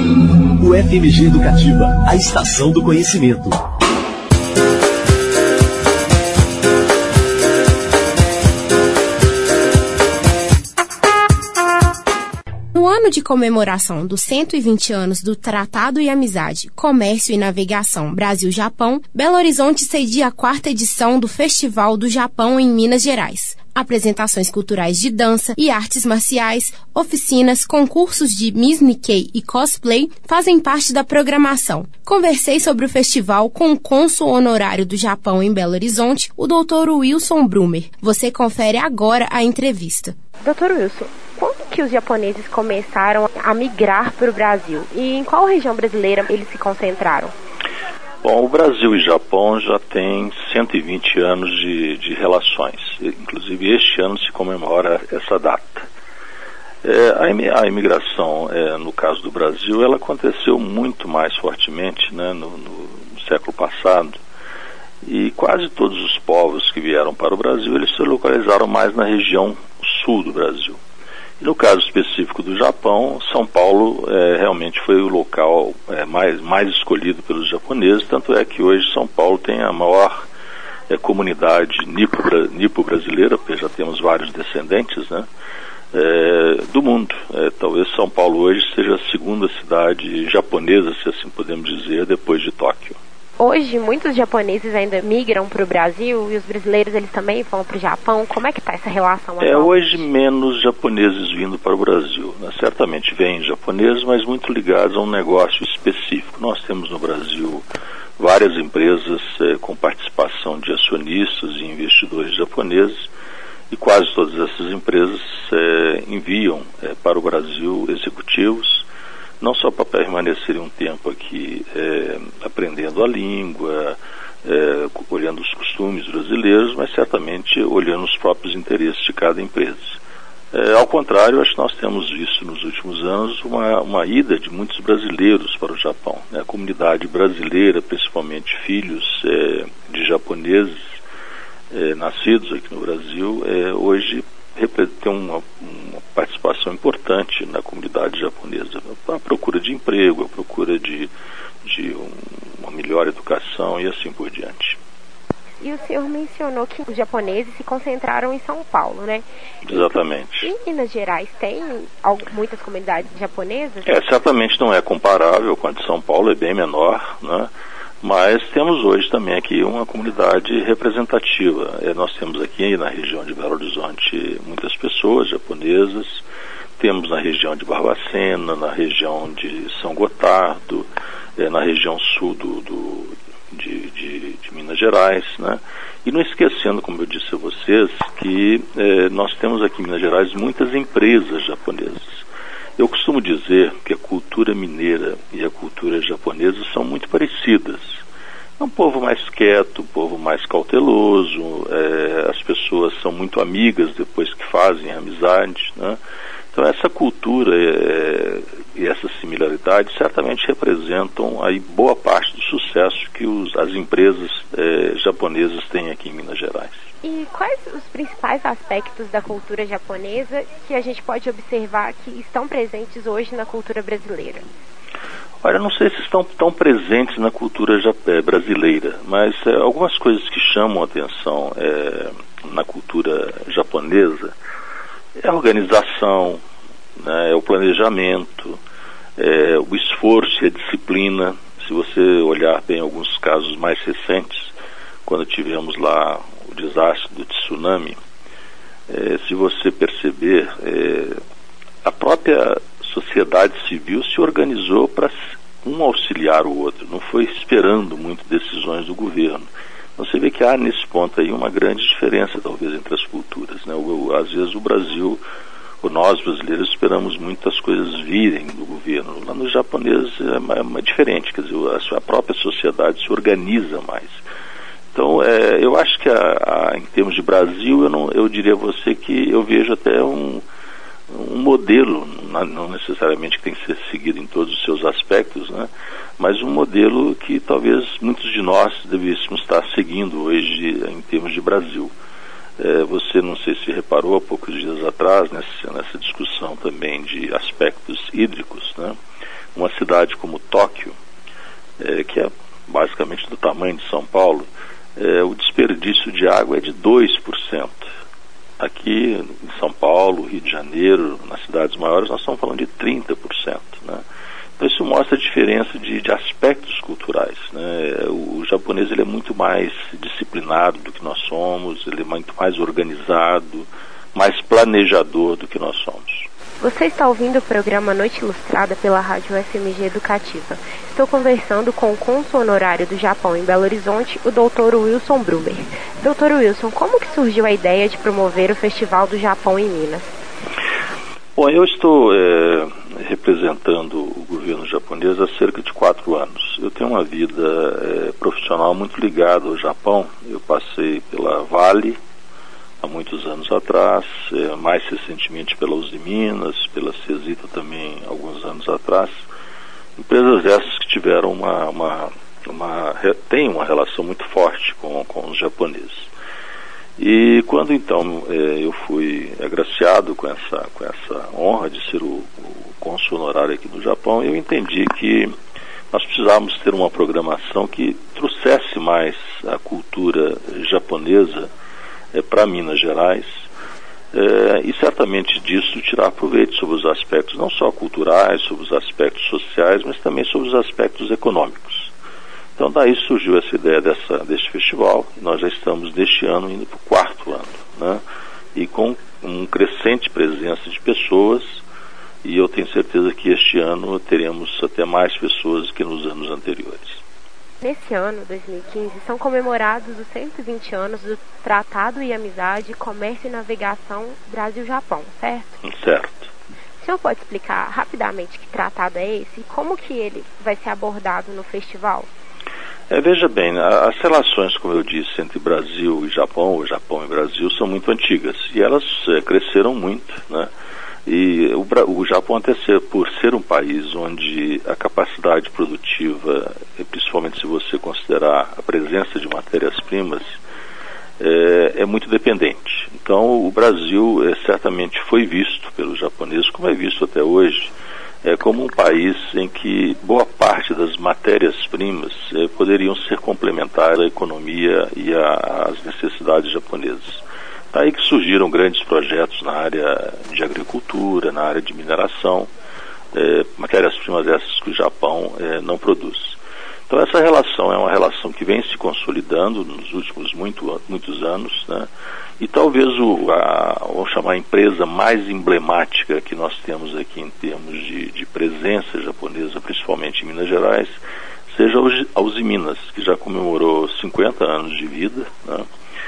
O FMG Educativa, a estação do conhecimento. No ano de comemoração dos 120 anos do Tratado e Amizade, Comércio e Navegação Brasil-Japão, Belo Horizonte cedia a 4ª edição do Festival do Japão em Minas Gerais. Apresentações culturais de dança e artes marciais, oficinas, concursos de Miss Nikkei e cosplay fazem parte da programação. Conversei sobre o festival com o cônsul honorário do Japão em Belo Horizonte, o Dr. Wilson Brumer. Você confere agora a entrevista. Dr. Wilson, quando que os japoneses começaram a migrar para o Brasil? E em qual região brasileira eles se concentraram? Bom, o Brasil e Japão já têm 120 anos de relações. Inclusive, este ano se comemora essa data. A imigração, no caso do Brasil, ela aconteceu muito mais fortemente, né, no século passado. E quase todos os povos que vieram para o Brasil, eles se localizaram mais na região sul do Brasil. E no caso específico do Japão, São Paulo realmente foi o local mais escolhido pelos japoneses, tanto é que hoje São Paulo tem a maior comunidade nipo-brasileira, porque já temos vários descendentes, né, do mundo. Talvez São Paulo hoje seja a segunda cidade japonesa, se assim podemos dizer, depois de Tóquio. Hoje, muitos japoneses ainda migram para o Brasil e os brasileiros eles também vão para o Japão. Como é que está essa relação atual? Hoje menos japoneses vindo para o Brasil, né? Certamente vêm japoneses, mas muito ligados a um negócio específico. Nós temos no Brasil várias empresas com participação de acionistas e investidores japoneses, e quase todas essas empresas enviam para o Brasil executivos, não só para permanecerem um tempo aqui aprendendo a língua, olhando os costumes brasileiros, mas certamente olhando os próprios interesses de cada empresa. Ao contrário, acho que nós temos visto nos últimos anos uma ida de muitos brasileiros para o Japão, né? A comunidade brasileira, principalmente filhos de japoneses nascidos aqui no Brasil, hoje tem uma participação importante na comunidade japonesa, a procura de emprego, a procura de uma melhor educação e assim por diante. E o senhor mencionou que os japoneses se concentraram em São Paulo, né? Exatamente. Em Minas Gerais tem muitas comunidades japonesas? Certamente não é comparável com a de São Paulo, é bem menor, né? Mas temos hoje também aqui uma comunidade representativa. Nós temos aqui na região de Belo Horizonte muitas pessoas japonesas, temos na região de Barbacena, na região de São Gotardo, na região sul de Minas Gerais, né? E não esquecendo, como eu disse a vocês, que nós temos aqui em Minas Gerais muitas empresas japonesas. Eu costumo dizer que a cultura mineira e a cultura japonesa são muito parecidas. É um povo mais quieto, um povo mais cauteloso, as pessoas são muito amigas depois que fazem amizade, né? Então essa cultura e essa similaridade certamente representam aí boa parte do sucesso que as empresas japonesas têm aqui em Minas Gerais. E quais os principais aspectos da cultura japonesa que a gente pode observar que estão presentes hoje na cultura brasileira? Olha, não sei se estão tão presentes na cultura brasileira, mas algumas coisas que chamam a atenção na cultura japonesa é a organização, né, é o planejamento, o esforço e a disciplina. Se você olhar bem alguns casos mais recentes, quando tivemos lá o desastre do tsunami, se você perceber, a própria sociedade civil se organizou para um auxiliar o outro, não foi esperando muito decisões do governo. Você vê que há nesse ponto aí uma grande diferença talvez entre as culturas, né? Às vezes o Brasil, ou nós brasileiros, esperamos muitas coisas virem do governo. Lá nos japoneses é diferente, quer dizer, a própria sociedade se organiza mais. Então, eu acho que em termos de Brasil, eu diria a você que eu vejo até um modelo, não necessariamente que tem que ser seguido em todos os seus aspectos, né? Mas um modelo que talvez muitos de nós devêssemos estar seguindo hoje em termos de Brasil. Você, não sei se reparou, há poucos dias atrás, nessa discussão também de aspectos hídricos, né? uma cidade como Tóquio, que é basicamente do tamanho de São Paulo, o desperdício de água é de 2%. Aqui em São Paulo, Rio de Janeiro, nas cidades maiores, nós estamos falando de 30%. Né? Então isso mostra a diferença de aspectos culturais. Né? O japonês ele é muito mais disciplinado do que nós somos, ele é muito mais organizado, mais planejador do que nós somos. Você está ouvindo o programa Noite Ilustrada pela Rádio FMG Educativa. Estou conversando com o cônsul honorário do Japão em Belo Horizonte, o Dr. Wilson Bruber. Dr. Wilson, como que surgiu a ideia de promover o Festival do Japão em Minas? Bom, eu estou representando o governo japonês há cerca de 4 anos. Eu tenho uma vida profissional muito ligada ao Japão. Eu passei pela Vale há muitos anos atrás, mais recentemente pela Uzi Minas, pela Cesita também alguns anos atrás. Empresas essas que tiveram têm uma relação muito forte com os japoneses. E quando então eu fui agraciado com essa honra de ser o cônsul honorário aqui no Japão, eu entendi que nós precisávamos ter uma programação que trouxesse mais a cultura japonesa para Minas Gerais, e certamente disso tirar proveito sobre os aspectos não só culturais, sobre os aspectos sociais, mas também sobre os aspectos econômicos. Então daí surgiu essa ideia deste festival. Nós já estamos deste ano indo para o 4º ano, né? E com uma crescente presença de pessoas, e eu tenho certeza que este ano teremos até mais pessoas que nos anos anteriores. Nesse ano, 2015, são comemorados os 120 anos do Tratado e Amizade, Comércio e Navegação Brasil-Japão, certo? Certo. O senhor pode explicar rapidamente que tratado é esse e como que ele vai ser abordado no festival? Veja bem, as relações, como eu disse, entre Brasil e Japão, ou Japão e Brasil, são muito antigas e elas cresceram muito, né? E o Japão, até por ser um país onde a capacidade produtiva, principalmente se você considerar a presença de matérias-primas, é muito dependente. Então o Brasil certamente foi visto pelos japoneses, como é visto até hoje, como um país em que boa parte das matérias-primas poderiam ser complementares à economia e às necessidades japonesas. Daí que surgiram grandes projetos na área de agricultura, na área de mineração, matérias-primas essas que o Japão não produz. Então essa relação é uma relação que vem se consolidando nos últimos muitos anos, né? E talvez vamos chamar a empresa mais emblemática que nós temos aqui em termos de presença japonesa, principalmente em Minas Gerais, seja a Uzi Minas, que já comemorou 50 anos de vida, né?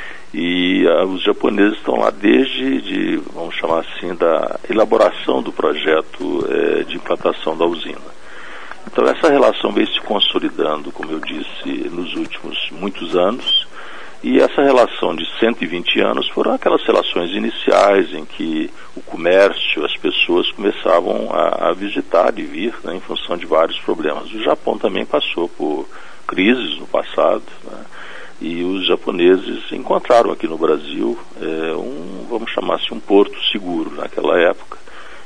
E os japoneses estão lá desde, vamos chamar assim, da elaboração do projeto de implantação da usina. Então essa relação vem se consolidando, como eu disse, nos últimos muitos anos, e essa relação de 120 anos foram aquelas relações iniciais em que o comércio, as pessoas começavam a visitar e vir, né, em função de vários problemas. O Japão também passou por crises no passado, né? E os japoneses encontraram aqui no Brasil vamos chamar assim, um porto seguro naquela época,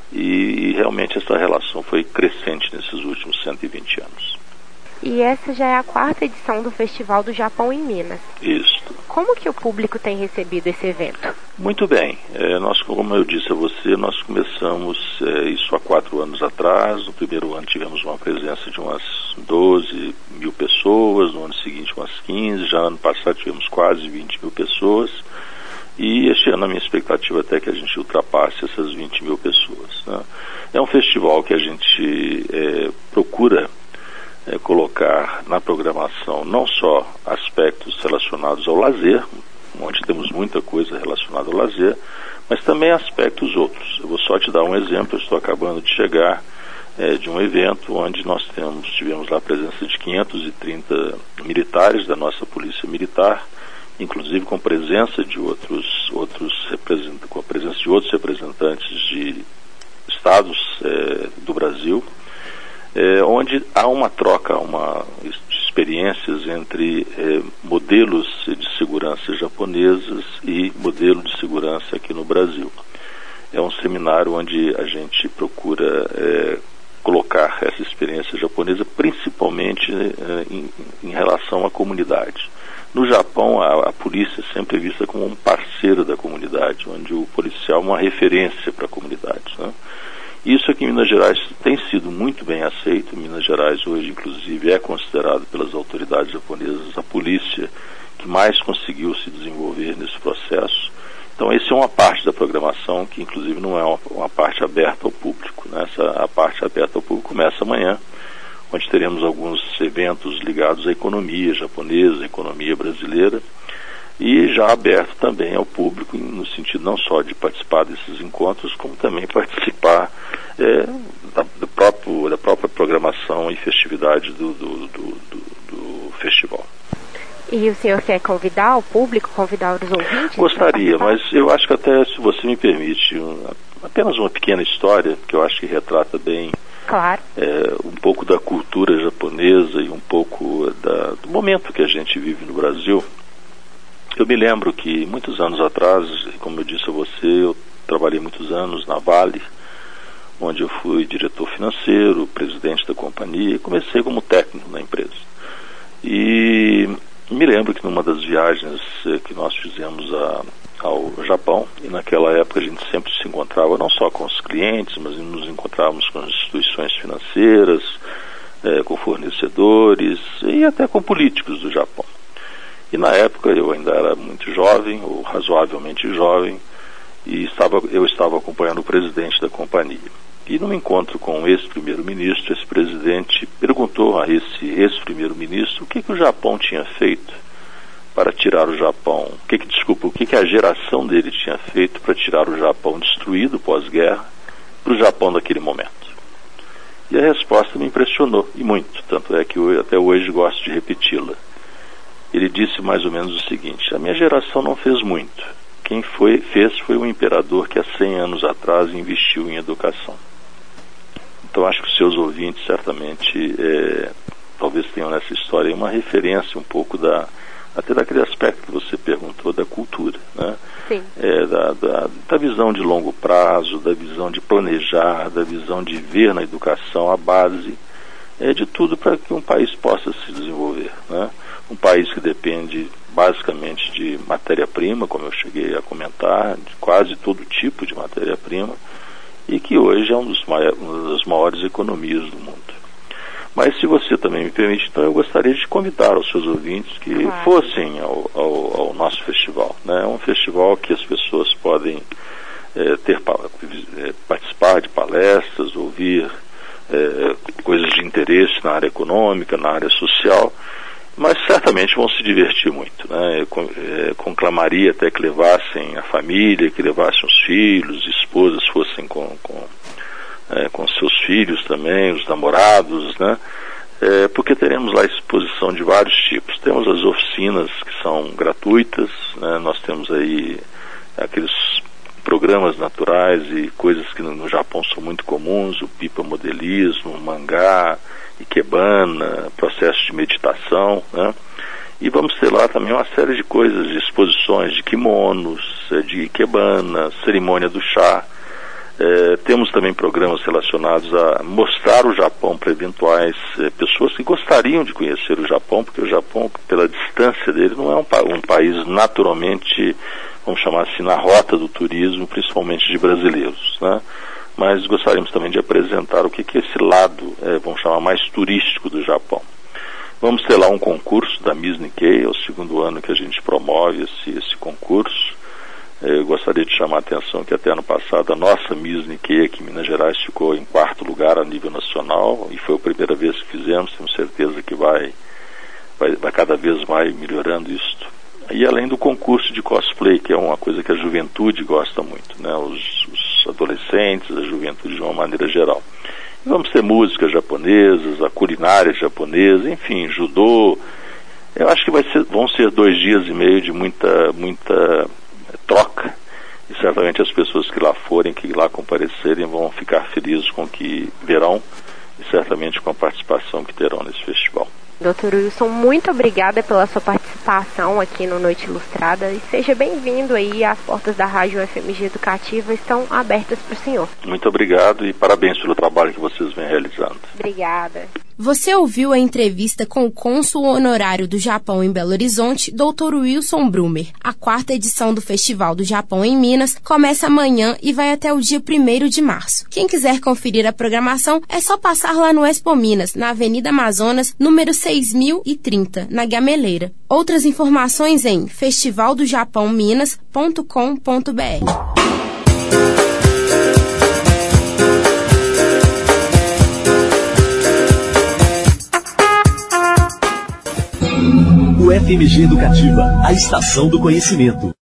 e realmente essa relação foi crescente nesses últimos 120 anos. E essa já é a 4ª edição do Festival do Japão em Minas. Isso. Como que o público tem recebido esse evento? Muito bem. Nós, como eu disse a você, nós começamos isso há 4 anos atrás. No primeiro ano tivemos uma presença de umas 12 mil pessoas, no ano seguinte umas 15, já ano passado tivemos quase 20 mil pessoas. E este ano a minha expectativa até é que a gente ultrapasse essas 20 mil pessoas, né? É um festival que a gente procura colocar na programação não só aspectos relacionados ao lazer, onde temos muita coisa relacionada ao lazer, mas também aspectos outros. Eu vou só te dar um exemplo. Eu estou acabando de chegar de um evento onde nós tivemos lá a presença de 530 militares da nossa Polícia Militar, inclusive com presença de outros representantes de estados do Brasil, onde há uma troca, de experiências entre modelos de segurança japoneses e modelo de segurança aqui no Brasil. É um seminário onde a gente procura colocar essa experiência japonesa principalmente em relação à comunidade. No Japão, a polícia é sempre vista como um parceiro da comunidade, onde o policial é uma referência para a comunidade, né? Isso aqui em Minas Gerais tem sido muito bem aceito. Minas Gerais hoje, inclusive, é considerado pelas autoridades japonesas a polícia que mais conseguiu se desenvolver nesse processo. Então, essa é uma parte da programação que, inclusive, não é uma parte aberta ao público, né? A parte aberta ao público começa amanhã, onde teremos alguns eventos ligados à economia japonesa, à economia brasileira, e já aberto também ao público, no sentido não só de participar desses encontros, como também participar da própria programação e festividade do festival. E o senhor quer convidar o público, convidar os ouvintes? Gostaria, mas eu acho que até, se você me permite, apenas uma pequena história, que eu acho que retrata bem, claro, um pouco da cultura japonesa e um pouco do momento que a gente vive no Brasil. Eu me lembro que muitos anos atrás, como eu disse a você, eu trabalhei muitos anos na Vale, onde eu fui diretor financeiro, presidente da companhia, e comecei como técnico na empresa. E me lembro que numa das viagens que nós fizemos ao Japão, e naquela época a gente sempre se encontrava não só com os clientes, mas nos encontrávamos com as instituições financeiras, com fornecedores e até com políticos do Japão. E na época eu ainda era muito jovem, ou razoavelmente jovem, e eu estava acompanhando o presidente da companhia. E num encontro com o ex-primeiro-ministro, esse presidente perguntou a esse ex-primeiro-ministro o que o Japão tinha feito para tirar o Japão, o que a geração dele tinha feito para tirar o Japão destruído pós-guerra para o Japão daquele momento. E a resposta me impressionou, e muito, tanto é que eu até hoje gosto de repeti-la. Ele disse mais ou menos o seguinte: a minha geração não fez muito. Quem fez foi um imperador que há 100 anos atrás investiu em educação. Então acho que os seus ouvintes certamente talvez tenham nessa história uma referência um pouco até daquele aspecto que você perguntou da cultura, né? Sim. Da visão de longo prazo, da visão de planejar, da visão de ver na educação a base de tudo para que um país possa se desenvolver, né? Um país que depende basicamente de matéria-prima, como eu cheguei a comentar, de quase todo tipo de matéria-prima, e que hoje é uma das maiores economias do mundo. Mas se você também me permite, então eu gostaria de convidar os seus ouvintes que fossem ao nosso festival, né? É um festival que as pessoas podem participar de palestras, ouvir coisas de interesse na área econômica, na área social, mas certamente vão se divertir muito, né? Eu conclamaria até que levassem a família, que levassem os filhos, esposas fossem com seus filhos também, os namorados, né? Porque teremos lá exposição de vários tipos. Temos as oficinas que são gratuitas, né? Nós temos aí aqueles programas naturais e coisas que no Japão são muito comuns, o pipa modelismo, o mangá, ikebana, processo de meditação, né? E vamos ter lá também uma série de coisas, de exposições de kimonos, de ikebana, cerimônia do chá. Temos também programas relacionados a mostrar o Japão para eventuais pessoas que gostariam de conhecer o Japão, porque o Japão, pela distância dele, não é um país naturalmente, vamos chamar assim, na rota do turismo, principalmente de brasileiros, né? Mas gostaríamos também de apresentar o que é esse lado, vamos chamar, mais turístico do Japão. Vamos ter lá um concurso da Miss Nikkei, é o segundo ano que a gente promove esse concurso. Eu gostaria de chamar a atenção que até ano passado a nossa Miss Nikkei aqui em Minas Gerais ficou em 4º lugar a nível nacional, e foi a primeira vez que fizemos, temos certeza que vai cada vez mais melhorando isso. E além do concurso de cosplay, que é uma coisa que a juventude gosta muito, né? Os adolescentes, a juventude de uma maneira geral. E vamos ter músicas japonesas, a culinária japonesa, enfim, judô. Eu acho que vão ser 2 dias e meio de muita troca, e certamente as pessoas que lá forem, que lá comparecerem, vão ficar felizes com o que verão e certamente com a participação que terão nesse festival. Dr. Wilson, muito obrigada pela sua participação participação aqui no Noite Ilustrada e seja bem-vindo aí. As portas da Rádio FMG Educativa estão abertas para o senhor. Muito obrigado e parabéns pelo trabalho que vocês vêm realizando. Obrigada. Você ouviu a entrevista com o cônsul honorário do Japão em Belo Horizonte, Dr. Wilson Brumer. A 4ª edição do Festival do Japão em Minas começa amanhã e vai até o dia 1º de março. Quem quiser conferir a programação, é só passar lá no Expo Minas, na Avenida Amazonas, número 6030, na Gameleira. Outras informações em festivaldojapãominas.com.br. O FMG Educativa, a estação do conhecimento.